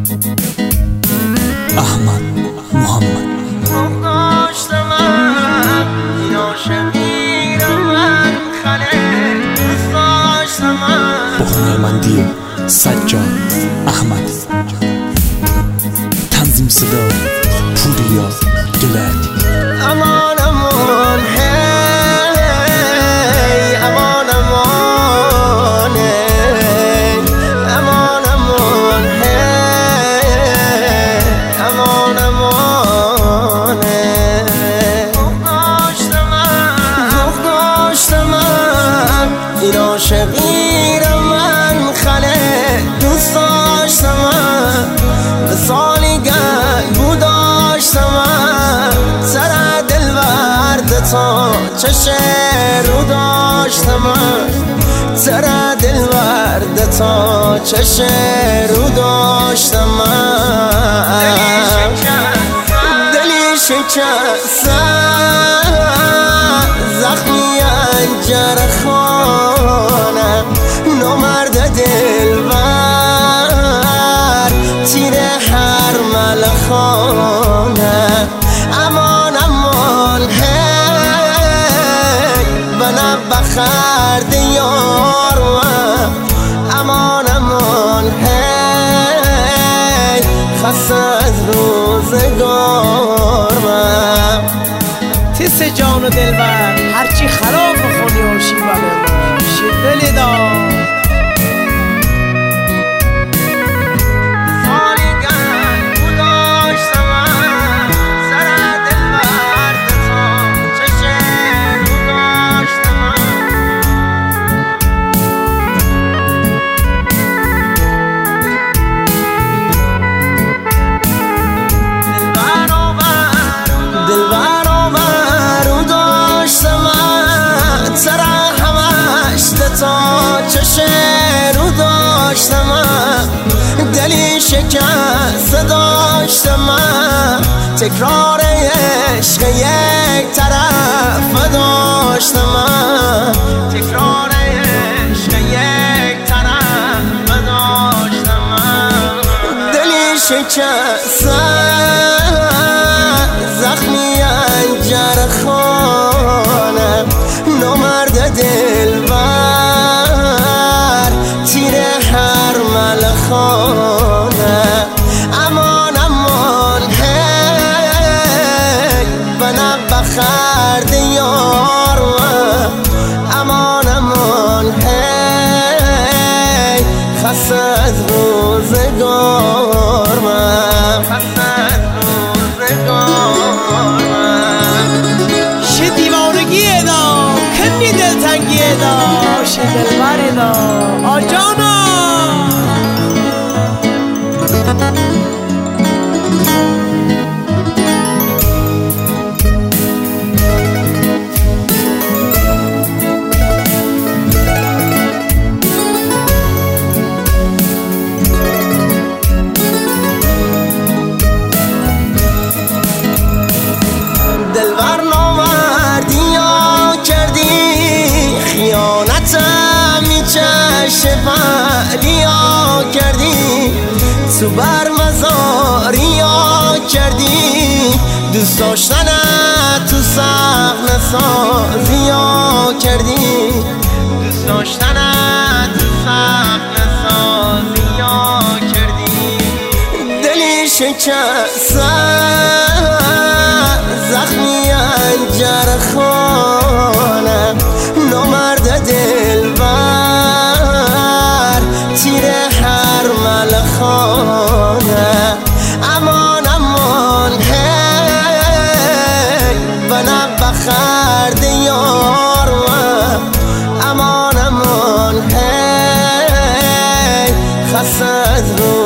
احمد محمد با هنرمندی سجاد احمد، تنظیم صدا پوریا گلک. امان امان هی امان امان هی امان امان هی امان امان داشتم این عاشقی من خله دوست داشتم به سالیگر بود داشتم سر دل ورد تا چشه رو داشتم سر دل ورد تا چشه رو داشتم دلی شکست زخمی انجر خانه نامرد دلبر تیر هر ملخانه امان امان هی بنا بخرد یار امان امان هی خسته از روزگار تیس جان و دلبر هرچی خراب بخونی و شیبه بشی دلی دار رو داشتم دلی شکست داشتم تکرار عشق یک طرف داشتم تکرار عشق یک طرف داشتم دلی شکست زخمی انجر خانه نامرد دلبر تیر هر ملخانه امان امان هی بنا بخرد یار امان امان هی خسته از روزگار خسته از روزگار شه دیوانگی دا کمی دلتنگی دا شه دلبر دا آجانا دلبر نامردی یا کردی خیانتم میچشه یا کردی تو بر مزاری یا کردی دوست داشتنت تو صحنه سازی یا کردی دوست داشتنت تو صحنه سازی یا کردی دلی شکست زخمی انجر خانه نامرد دلبر تیر هر ملخانه امان امان هی بنا بخرد یار امان امان هی خسته از